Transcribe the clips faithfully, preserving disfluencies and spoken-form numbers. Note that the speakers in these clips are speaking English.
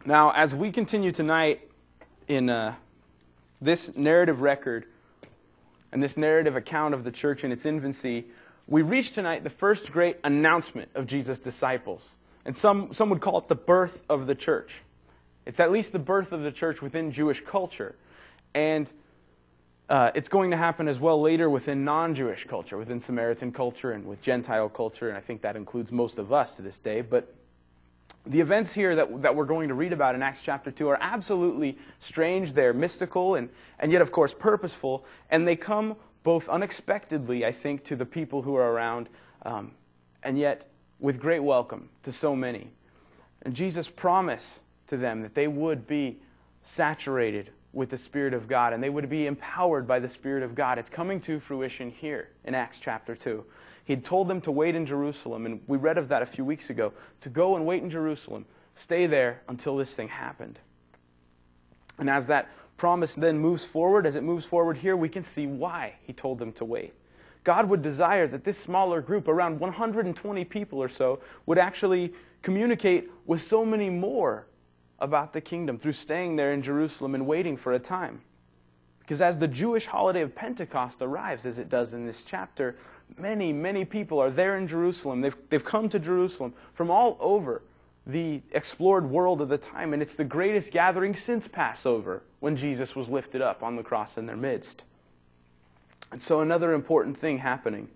Now, as we continue tonight in uh, this narrative record and this narrative account of the church in its infancy, we reach tonight the first great announcement of Jesus' disciples. And some, some would call it the birth of the church. It's at least the birth of the church within Jewish culture. And uh, it's going to happen as well later within non-Jewish culture, within Samaritan culture and with Gentile culture, and I think that includes most of us to this day. But the events here that, that we're going to read about in Acts chapter two are absolutely strange. They're mystical and, and yet, of course, purposeful. And they come both unexpectedly, I think, to the people who are around, um, and yet with great welcome to so many. And Jesus' promise to them that they would be saturated with the Spirit of God and they would be empowered by the Spirit of God. It's coming to fruition here in Acts chapter two. He had told them to wait in Jerusalem, and we read of that a few weeks ago, to go and wait in Jerusalem, stay there until this thing happened. And as that promise then moves forward, as it moves forward here, we can see why he told them to wait. God would desire that this smaller group, around one hundred twenty people or so, would actually communicate with so many more about the kingdom through staying there in Jerusalem and waiting for a time. Because as the Jewish holiday of Pentecost arrives, as it does in this chapter, many, many people are there in Jerusalem. They've, they've come to Jerusalem from all over the explored world of the time, and it's the greatest gathering since Passover, when Jesus was lifted up on the cross in their midst. And so another important thing happening,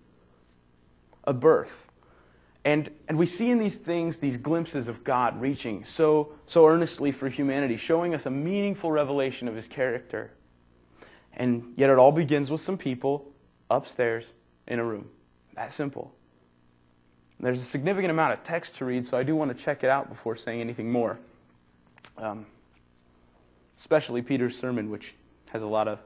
a birth. And, and we see in these things, these glimpses of God reaching so, so earnestly for humanity, showing us a meaningful revelation of His character. And yet it all begins with some people upstairs in a room. That simple. There's a significant amount of text to read, so I do want to check it out before saying anything more. Um, especially Peter's sermon, which has a lot of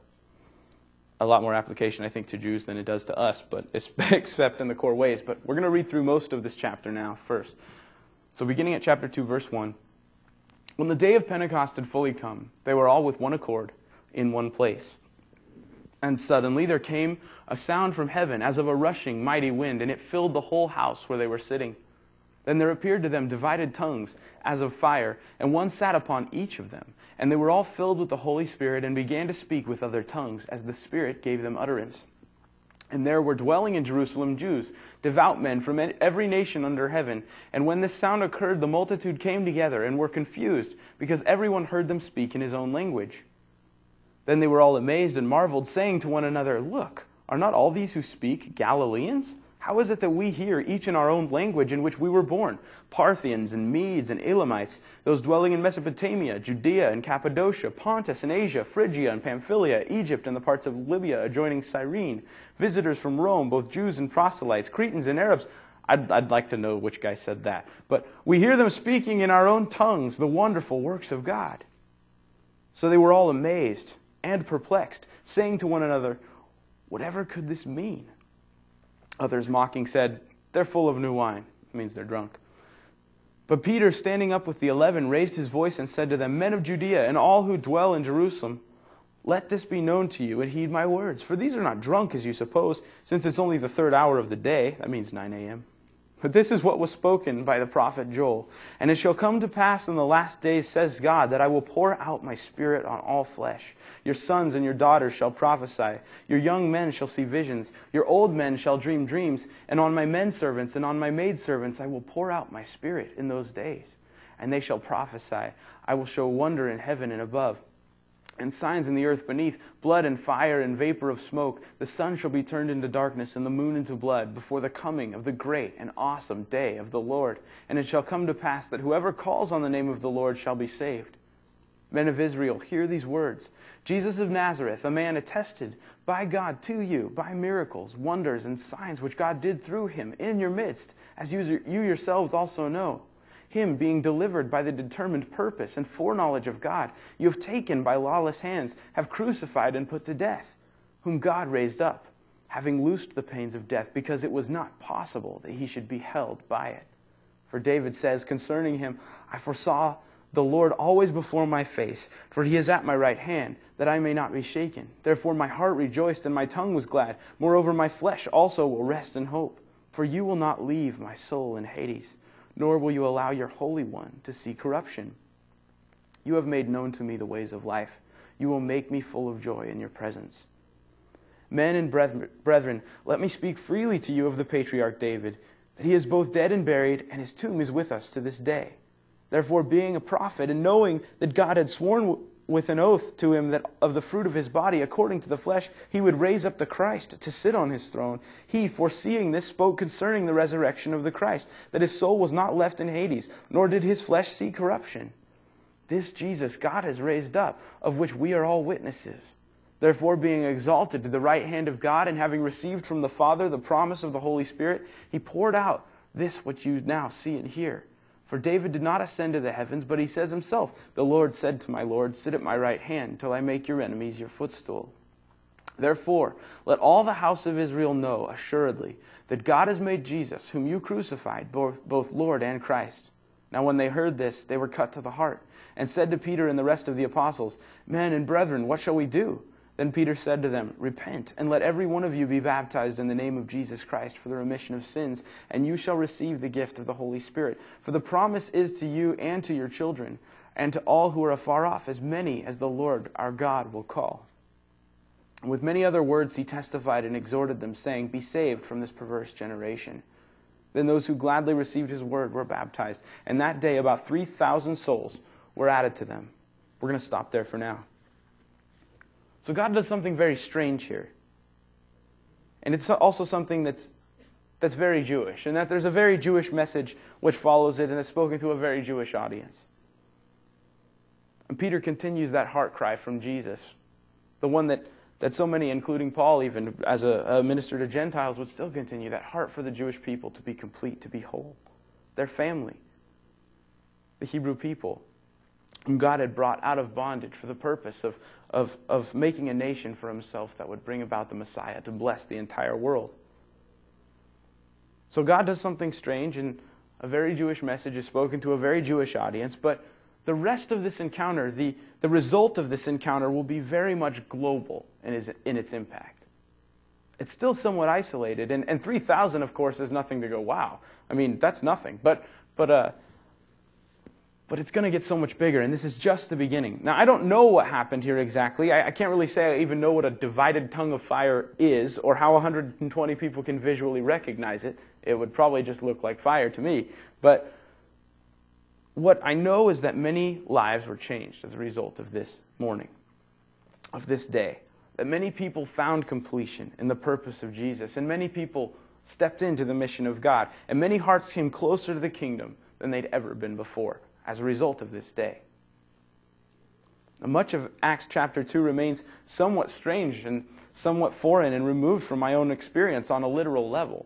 a lot more application, I think, to Jews than it does to us, but except in the core ways. But we're going to read through most of this chapter now first. So beginning at chapter two, verse one. When the day of Pentecost had fully come, they were all with one accord in one place. And suddenly there came a sound from heaven as of a rushing mighty wind, and it filled the whole house where they were sitting. Then there appeared to them divided tongues as of fire, and one sat upon each of them. And they were all filled with the Holy Spirit and began to speak with other tongues as the Spirit gave them utterance. And there were dwelling in Jerusalem Jews, devout men from every nation under heaven. And when this sound occurred, the multitude came together and were confused, because everyone heard them speak in his own language. Then they were all amazed and marveled, saying to one another, "Look, are not all these who speak Galileans? How is it that we hear each in our own language in which we were born? Parthians and Medes and Elamites, those dwelling in Mesopotamia, Judea and Cappadocia, Pontus and Asia, Phrygia and Pamphylia, Egypt and the parts of Libya adjoining Cyrene, visitors from Rome, both Jews and proselytes, Cretans and Arabs." I'd, I'd like to know which guy said that. But we hear them speaking in our own tongues the wonderful works of God. So they were all amazed and perplexed, saying to one another, "Whatever could this mean?" Others mocking said, "They're full of new wine." It means they're drunk. But Peter, standing up with the eleven, raised his voice and said to them, "Men of Judea and all who dwell in Jerusalem, let this be known to you and heed my words. For these are not drunk as you suppose, since it's only the third hour of the day." That means nine a.m. "But this is what was spoken by the prophet Joel. And it shall come to pass in the last days, says God, that I will pour out my Spirit on all flesh. Your sons and your daughters shall prophesy. Your young men shall see visions. Your old men shall dream dreams. And on my men servants and on my maidservants I will pour out my Spirit in those days. And they shall prophesy. I will show wonder in heaven and above, and signs in the earth beneath, blood and fire and vapor of smoke. The sun shall be turned into darkness and the moon into blood before the coming of the great and awesome day of the Lord. And it shall come to pass that whoever calls on the name of the Lord shall be saved. Men of Israel, hear these words. Jesus of Nazareth, a man attested by God to you by miracles, wonders, and signs which God did through him in your midst, as you, you yourselves also know. Him being delivered by the determined purpose and foreknowledge of God, you have taken by lawless hands, have crucified and put to death, whom God raised up, having loosed the pains of death, because it was not possible that he should be held by it. For David says concerning him, "I foresaw the Lord always before my face, for he is at my right hand, that I may not be shaken. Therefore my heart rejoiced and my tongue was glad. Moreover my flesh also will rest in hope. For you will not leave my soul in Hades, nor will you allow your Holy One to see corruption." You have made known to me the ways of life. You will make me full of joy in your presence. Men and brethren, let me speak freely to you of the patriarch David, that he is both dead and buried, and his tomb is with us to this day. Therefore, being a prophet, and knowing that God had sworn with an oath to him that of the fruit of his body, according to the flesh, he would raise up the Christ to sit on his throne, he, foreseeing this, spoke concerning the resurrection of the Christ, that his soul was not left in Hades, nor did his flesh see corruption. This Jesus God has raised up, of which we are all witnesses. Therefore, being exalted to the right hand of God, and having received from the Father the promise of the Holy Spirit, he poured out this which you now see and hear. For David did not ascend to the heavens, but he says himself, the Lord said to my Lord, sit at my right hand, till I make your enemies your footstool. Therefore, let all the house of Israel know assuredly that God has made Jesus, whom you crucified, both, both Lord and Christ. Now when they heard this, they were cut to the heart, and said to Peter and the rest of the apostles, Men and brethren, what shall we do? Then Peter said to them, Repent, and let every one of you be baptized in the name of Jesus Christ for the remission of sins, and you shall receive the gift of the Holy Spirit. For the promise is to you and to your children, and to all who are afar off, as many as the Lord our God will call. And with many other words he testified and exhorted them, saying, Be saved from this perverse generation. Then those who gladly received his word were baptized, and that day about three thousand souls were added to them. We're going to stop there for now. So God does something very strange here. And it's also something that's that's very Jewish, and that there's a very Jewish message which follows it, and it's spoken to a very Jewish audience. And Peter continues that heart cry from Jesus, the one that, that so many, including Paul even, as a, a minister to Gentiles, would still continue, that heart for the Jewish people to be complete, to be whole. Their family, the Hebrew people, whom God had brought out of bondage for the purpose of, of, of making a nation for himself that would bring about the Messiah to bless the entire world. So God does something strange, and a very Jewish message is spoken to a very Jewish audience, but the rest of this encounter, the, the result of this encounter will be very much global in, his, in its impact. It's still somewhat isolated, and, and three thousand, of course, is nothing to go, wow. I mean, that's nothing. But, but, uh, But it's going to get so much bigger, and this is just the beginning. Now, I don't know what happened here exactly. I, I can't really say I even know what a divided tongue of fire is, or how one hundred twenty people can visually recognize it. It would probably just look like fire to me. But what I know is that many lives were changed as a result of this morning, of this day. That many people found completion in the purpose of Jesus, and many people stepped into the mission of God, and many hearts came closer to the kingdom than they'd ever been before as a result of this day. Now, much of Acts chapter two remains somewhat strange and somewhat foreign and removed from my own experience on a literal level.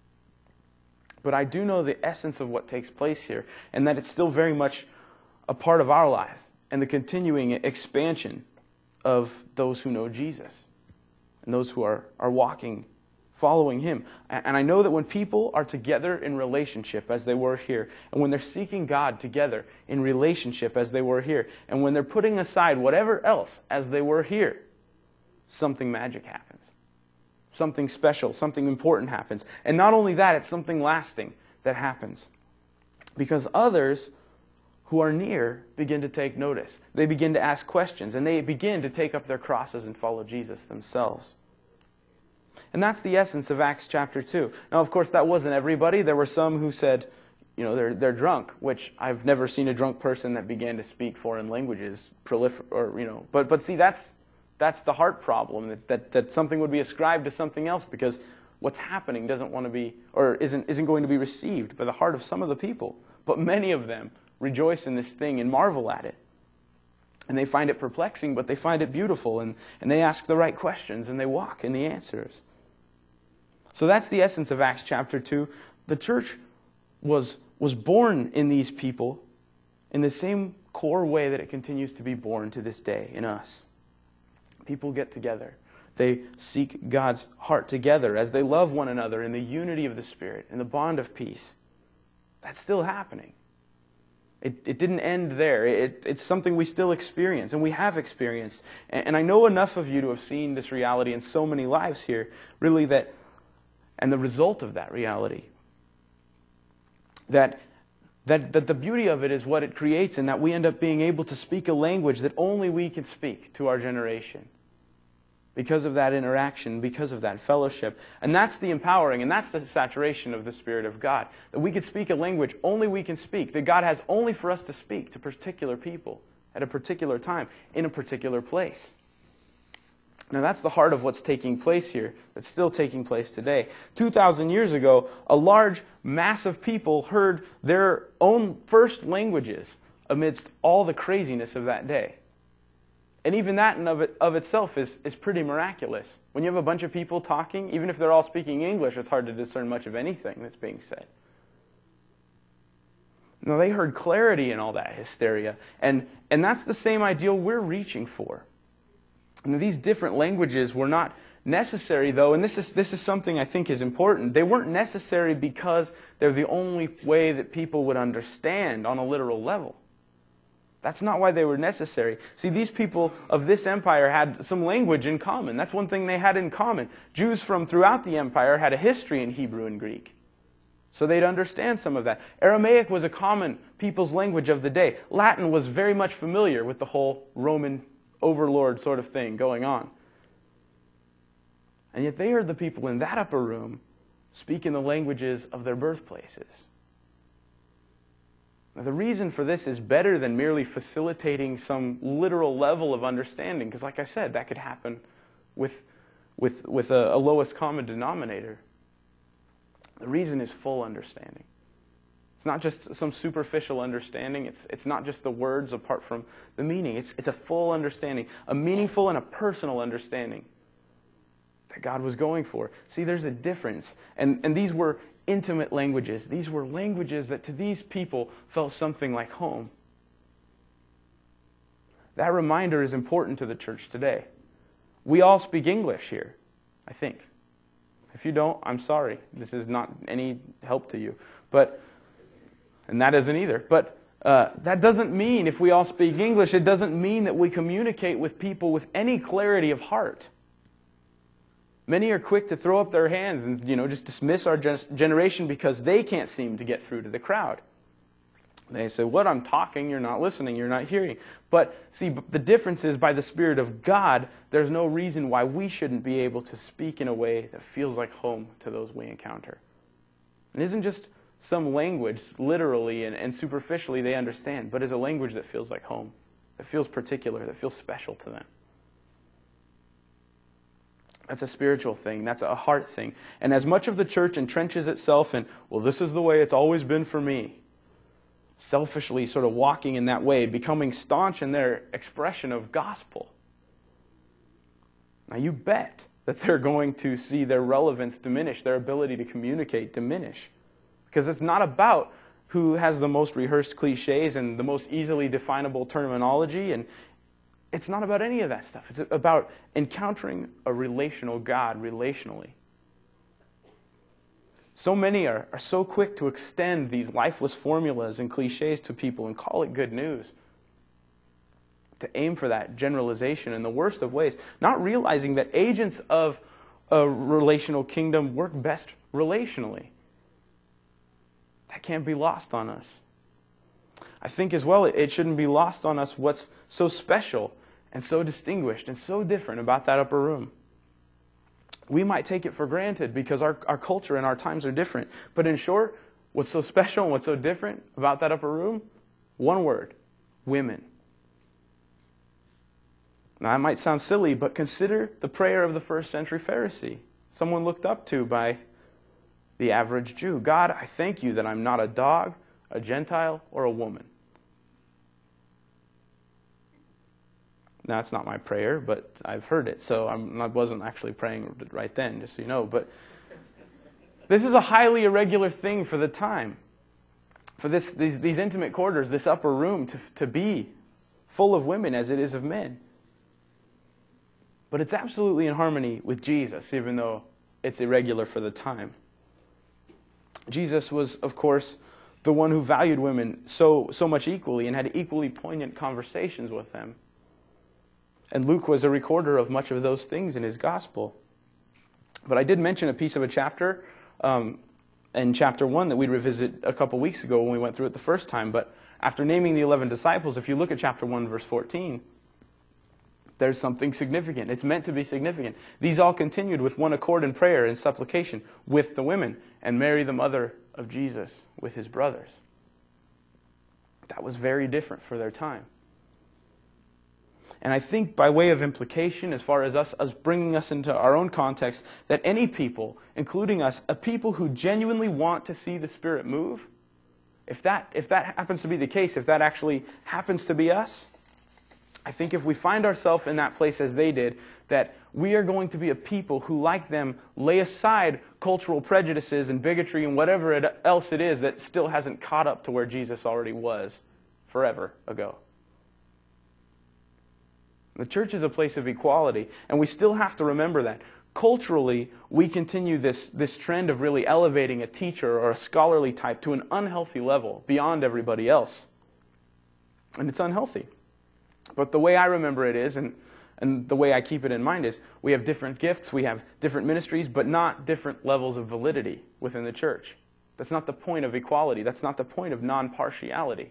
But I do know the essence of what takes place here, and that it's still very much a part of our lives and the continuing expansion of those who know Jesus and those who are, are walking following him. And I know that when people are together in relationship as they were here, and when they're seeking God together in relationship as they were here, and when they're putting aside whatever else as they were here, something magic happens. Something special, something important happens. And not only that, it's something lasting that happens. Because others who are near begin to take notice. They begin to ask questions, and they begin to take up their crosses and follow Jesus themselves. And that's the essence of Acts chapter two. Now, of course, that wasn't everybody. There were some who said, you know, they're they're drunk, which I've never seen a drunk person that began to speak foreign languages prolifer or you know. But but see, that's that's the heart problem, that, that that something would be ascribed to something else because what's happening doesn't want to be or isn't isn't going to be received by the heart of some of the people. But many of them rejoice in this thing and marvel at it. And they find it perplexing, but they find it beautiful, and, and they ask the right questions, and they walk in the answers. So that's the essence of Acts chapter two. The church was, was born in these people in the same core way that it continues to be born to this day in us. People get together. They seek God's heart together as they love one another in the unity of the Spirit, in the bond of peace. That's still happening. It, it didn't end there. It, it's something we still experience, and we have experienced. And, and I know enough of you to have seen this reality in so many lives here, really, that, and the result of that reality, that That, that the beauty of it is what it creates, and that we end up being able to speak a language that only we can speak to our generation. Because of that interaction, because of that fellowship. And that's the empowering, and that's the saturation of the Spirit of God. That we could speak a language only we can speak. That God has only for us to speak to particular people at a particular time, in a particular place. Now that's the heart of what's taking place here. That's still taking place today. two thousand years ago, a large mass of people heard their own first languages amidst all the craziness of that day. And even that in of, it, of itself is, is pretty miraculous. When you have a bunch of people talking, even if they're all speaking English, it's hard to discern much of anything that's being said. No, they heard clarity in all that hysteria. And, and that's the same ideal we're reaching for. And these different languages were not necessary, though, and this is, this is something I think is important. They weren't necessary because they're the only way that people would understand on a literal level. That's not why they were necessary. See, these people of this empire had some language in common. That's one thing they had in common. Jews from throughout the empire had a history in Hebrew and Greek. So they'd understand some of that. Aramaic was a common people's language of the day. Latin was very much familiar with the whole Roman overlord sort of thing going on. And yet they heard the people in that upper room speak in the languages of their birthplaces. Now, the reason for this is better than merely facilitating some literal level of understanding, because like I said, that could happen with, with, with a, a lowest common denominator. The reason is full understanding. It's not just some superficial understanding. It's, it's not just the words apart from the meaning. It's, it's a full understanding, a meaningful and a personal understanding that God was going for. See, there's a difference. And, and these were intimate languages. These were languages that to these people felt something like home. That reminder is important to the church today. We all speak English here, I think. If you don't, I'm sorry. This is not any help to you. But, and that isn't either. But uh, that doesn't mean, if we all speak English, it doesn't mean that we communicate with people with any clarity of heart. Many are quick to throw up their hands and, you know, just dismiss our gen- generation because they can't seem to get through to the crowd. They say, what, I'm talking, you're not listening, you're not hearing. But see, the difference is by the Spirit of God, there's no reason why we shouldn't be able to speak in a way that feels like home to those we encounter. It isn't just some language, literally and, and superficially they understand, but is a language that feels like home, that feels particular, that feels special to them. That's a spiritual thing. That's a heart thing. And as much of the church entrenches itself in, well, this is the way it's always been for me, selfishly sort of walking in that way, becoming staunch in their expression of gospel. Now you bet that they're going to see their relevance diminish, their ability to communicate diminish. Because it's not about who has the most rehearsed cliches and the most easily definable terminology, and it's not about any of that stuff. It's about encountering a relational God relationally. So many are, are so quick to extend these lifeless formulas and cliches to people and call it good news. To aim for that generalization in the worst of ways, not realizing that agents of a relational kingdom work best relationally. That can't be lost on us. I think as well it shouldn't be lost on us what's so special and so distinguished and so different about that upper room. We might take it for granted because our, our culture and our times are different. But in short, what's so special and what's so different about that upper room? One word: women. Now, that might sound silly, but consider the prayer of the first century Pharisee, someone looked up to by the average Jew. God, I thank you that I'm not a dog, a Gentile, or a woman. Now, that's not my prayer, but I've heard it, so I'm, I wasn't actually praying right then, just so you know. But this is a highly irregular thing for the time. For this, these, these intimate quarters, this upper room, to, to be full of women as it is of men. But it's absolutely in harmony with Jesus, even though it's irregular for the time. Jesus was, of course, the one who valued women so, so much equally and had equally poignant conversations with them. And Luke was a recorder of much of those things in his gospel. But I did mention a piece of a chapter um, in chapter one that we revisit a couple weeks ago when we went through it the first time. But after naming the eleven disciples, if you look at chapter one, verse fourteen, there's something significant. It's meant to be significant. These all continued with one accord in prayer and supplication with the women, and Mary, the mother of Jesus, with his brothers. That was very different for their time. And I think by way of implication, as far as us, us bringing us into our own context, that any people, including us, a people who genuinely want to see the Spirit move, if that, if that happens to be the case, if that actually happens to be us, I think if we find ourselves in that place as they did, that we are going to be a people who, like them, lay aside cultural prejudices and bigotry and whatever it, else it is that still hasn't caught up to where Jesus already was forever ago. The church is a place of equality, and we still have to remember that. Culturally, we continue this, this trend of really elevating a teacher or a scholarly type to an unhealthy level beyond everybody else. And it's unhealthy. But the way I remember it is, and, and the way I keep it in mind is, we have different gifts, we have different ministries, but not different levels of validity within the church. That's not the point of equality. That's not the point of non-partiality.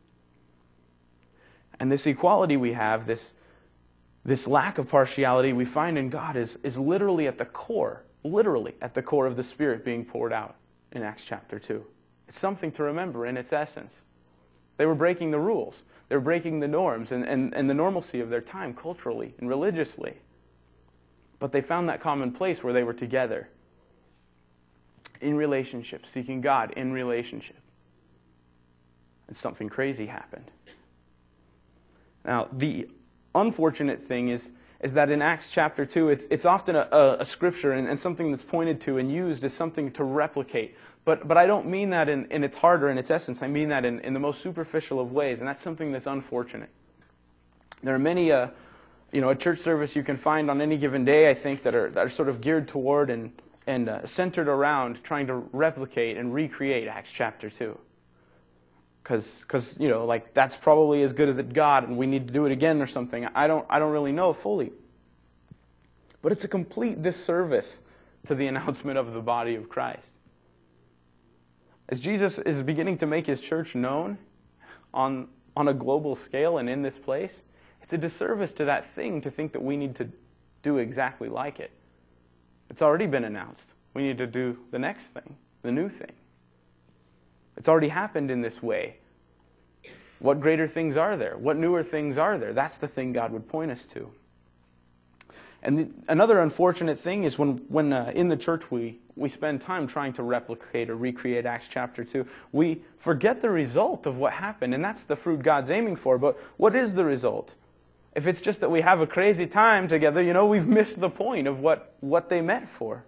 And this equality we have, this This lack of partiality we find in God is, is literally at the core, literally at the core of the Spirit being poured out in Acts chapter two. It's something to remember in its essence. They were breaking the rules. They were breaking the norms and, and, and the normalcy of their time culturally and religiously. But they found that common place where they were together in relationship, seeking God in relationship. And something crazy happened. Now, the unfortunate thing is, is that in Acts chapter two, it's, it's often a, a, a scripture and, and something that's pointed to and used as something to replicate. But, but I don't mean that in, in its heart or in its essence. I mean that in, in the most superficial of ways, and that's something that's unfortunate. There are many, uh, you know, a church service you can find on any given day, I think, that are, that are sort of geared toward and, and uh, centered around trying to replicate and recreate Acts chapter two. Because, because, you know, like, that's probably as good as it got, and we need to do it again or something. I don't, I don't really know fully. But it's a complete disservice to the announcement of the body of Christ. As Jesus is beginning to make his church known on, on a global scale and in this place, it's a disservice to that thing to think that we need to do exactly like it. It's already been announced. We need to do the next thing, the new thing. It's already happened in this way. What greater things are there? What newer things are there? That's the thing God would point us to. And the, another unfortunate thing is when, when uh, in the church we, we spend time trying to replicate or recreate Acts chapter two, we forget the result of what happened, and that's the fruit God's aiming for. But what is the result? If it's just that we have a crazy time together, you know, we've missed the point of what, what they meant for.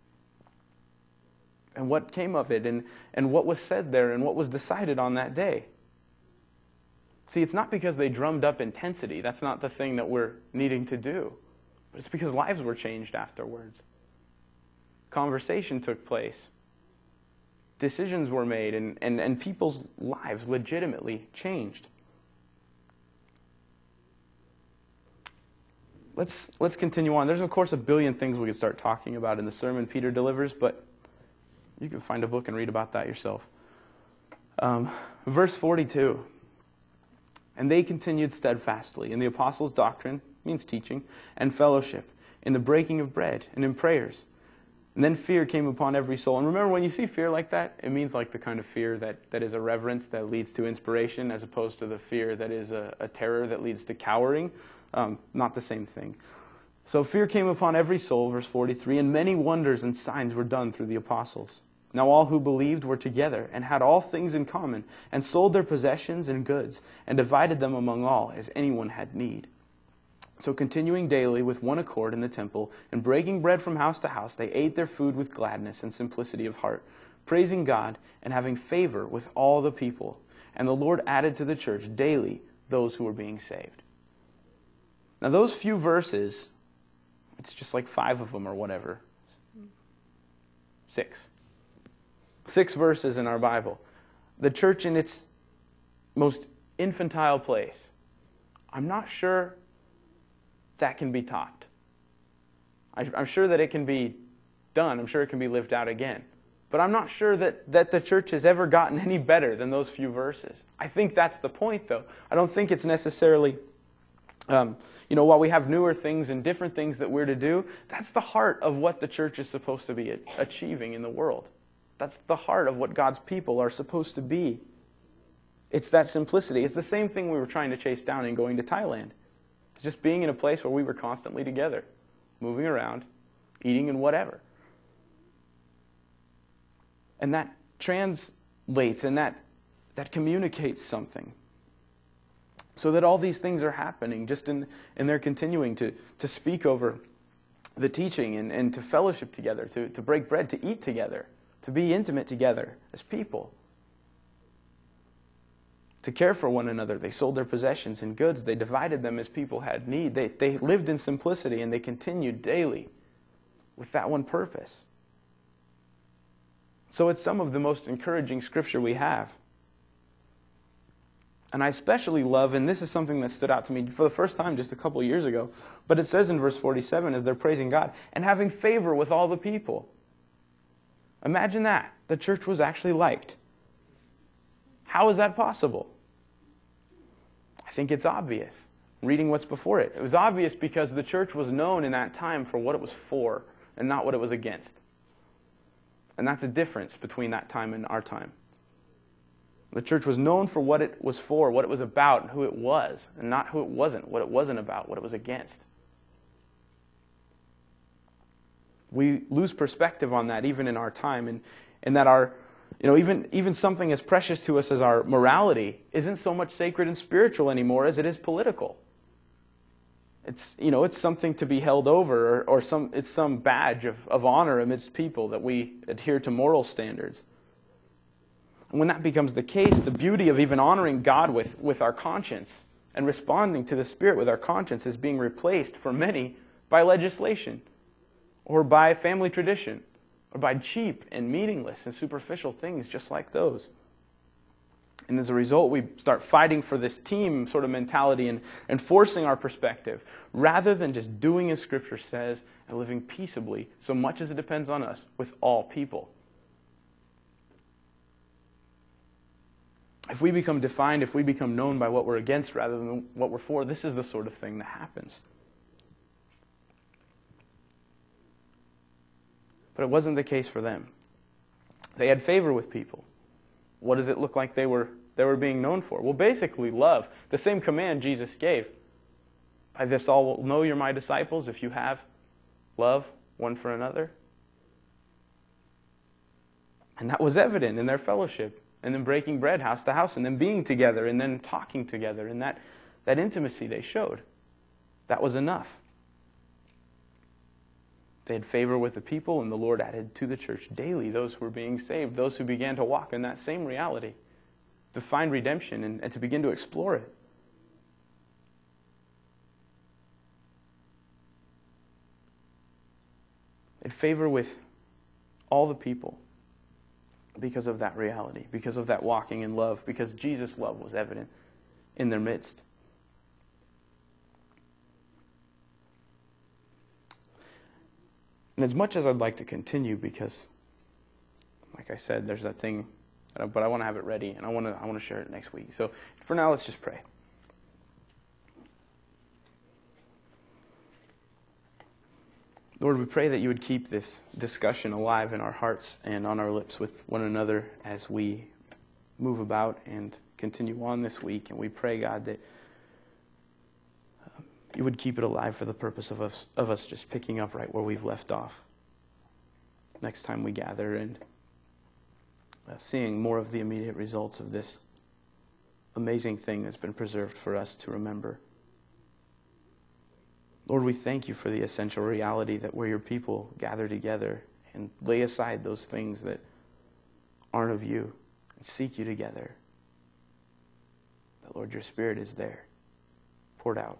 And what came of it, and, and what was said there, and what was decided on that day. See, it's not because they drummed up intensity. That's not the thing that we're needing to do. But it's because lives were changed afterwards. Conversation took place. Decisions were made, and, and, and people's lives legitimately changed. Let's, let's continue on. There's, of course, a billion things we could start talking about in the sermon Peter delivers, but you can find a book and read about that yourself. Um, verse forty-two. And they continued steadfastly in the apostles' doctrine, means teaching, and fellowship, in the breaking of bread, and in prayers. And then fear came upon every soul. And remember, when you see fear like that, it means like the kind of fear that, that is a reverence that leads to inspiration, as opposed to the fear that is a, a terror that leads to cowering. Um, not the same thing. So fear came upon every soul, verse forty-three, and many wonders and signs were done through the apostles. Now all who believed were together and had all things in common, and sold their possessions and goods, and divided them among all, as anyone had need. So continuing daily with one accord in the temple, and breaking bread from house to house, they ate their food with gladness and simplicity of heart, praising God and having favor with all the people. And the Lord added to the church daily those who were being saved. Now those few verses, it's just like five of them or whatever. Six. Six verses in our Bible. The church in its most infantile place. I'm not sure that can be taught. I'm sure that it can be done. I'm sure it can be lived out again. But I'm not sure that, that the church has ever gotten any better than those few verses. I think that's the point, though. I don't think it's necessarily, um, you know, while we have newer things and different things that we're to do, that's the heart of what the church is supposed to be achieving in the world. That's the heart of what God's people are supposed to be. It's that simplicity. It's the same thing we were trying to chase down in going to Thailand. It's just being in a place where we were constantly together, moving around, eating and whatever. And that translates and that, that communicates something. So that all these things are happening just in, and they're continuing to, to speak over the teaching and, and to fellowship together, to, to break bread, to eat together, to be intimate together as people, to care for one another. They sold their possessions and goods. They divided them as people had need. They, they lived in simplicity, and they continued daily with that one purpose. So it's some of the most encouraging scripture we have. And I especially love, and this is something that stood out to me for the first time just a couple of years ago, but it says in verse forty-seven as they're praising God, and having favor with all the people. Imagine that. The church was actually liked. How is that possible? I think it's obvious. Reading what's before it. It was obvious because the church was known in that time for what it was for and not what it was against. And that's a difference between that time and our time. The church was known for what it was for, what it was about, and who it was, and not who it wasn't, what it wasn't about, what it was against. We lose perspective on that even in our time, and, and that our, you know, even, even something as precious to us as our morality isn't so much sacred and spiritual anymore as it is political. It's, you know, it's something to be held over, or, or some, it's some badge of, of honor amidst people that we adhere to moral standards. And when that becomes the case, the beauty of even honoring God with, with our conscience and responding to the Spirit with our conscience is being replaced for many by legislation or by family tradition or by cheap and meaningless and superficial things just like those. And as a result, we start fighting for this team sort of mentality and, and forcing our perspective rather than just doing as Scripture says and living peaceably, so much as it depends on us, with all people. If we become defined, if we become known by what we're against rather than what we're for, this is the sort of thing that happens. But it wasn't the case for them. They had favor with people. What does it look like they were they were being known for? Well, basically love. The same command Jesus gave. By this all will know you're my disciples if you have love one for another. And that was evident in their fellowship. And then breaking bread house to house. And then being together. And then talking together. And that, that intimacy they showed. That was enough. They had favor with the people, and the Lord added to the church daily those who were being saved, those who began to walk in that same reality, to find redemption and, and to begin to explore it. They had favor with all the people because of that reality, because of that walking in love, because Jesus' love was evident in their midst. And as much as I'd like to continue, because, like I said, there's that thing, but I want to have it ready, and I want to I want to share it next week. So for now, let's just pray. Lord, we pray that you would keep this discussion alive in our hearts and on our lips with one another as we move about and continue on this week. And we pray, God, that you would keep it alive for the purpose of us of us just picking up right where we've left off next time we gather and uh, seeing more of the immediate results of this amazing thing that's been preserved for us to remember. Lord, we thank you for the essential reality that we're your people gather together and lay aside those things that aren't of you and seek you together. That, Lord, your Spirit is there, poured out.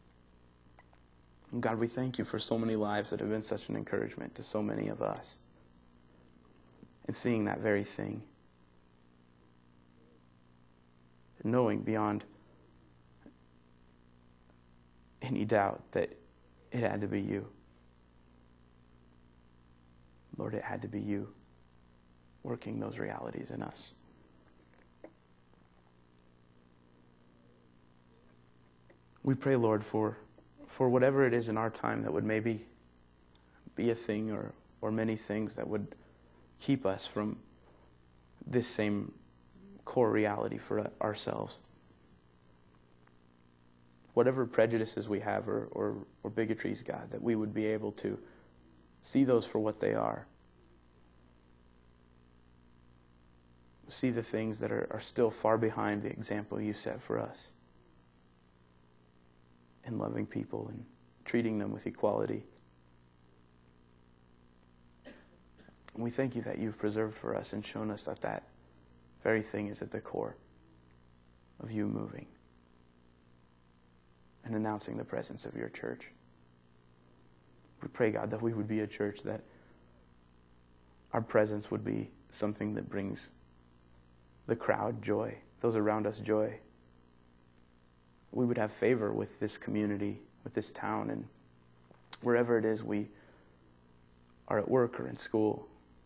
And God, we thank you for so many lives that have been such an encouragement to so many of us. And seeing that very thing. And knowing beyond any doubt that it had to be you. Lord, it had to be you. working those realities in us. We pray, Lord, for, for whatever it is in our time that would maybe be a thing or, or many things that would keep us from this same core reality for ourselves. Whatever prejudices we have or, or, or bigotries, God, that we would be able to see those for what they are. See the things that are, are still far behind the example you set for us in loving people and treating them with equality. And we thank you that you've preserved for us and shown us that that very thing is at the core of you moving and announcing the presence of your church. We pray, God, that we would be a church that our presence would be something that brings the crowd joy, those around us joy. We would have favor with this community, with this town, and wherever it is we are at work or in school.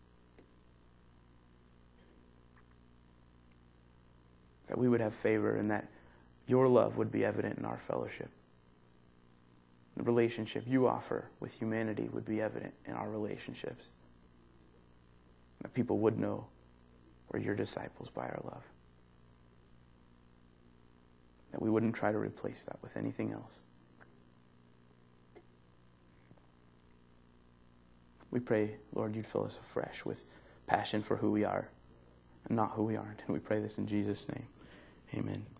That we would have favor and that your love would be evident in our fellowship. The relationship you offer with humanity would be evident in our relationships. That people would know we're your disciples by our love. That we wouldn't try to replace that with anything else. We pray, Lord, you'd fill us afresh with passion for who we are and not who we aren't. And we pray this in Jesus' name. Amen.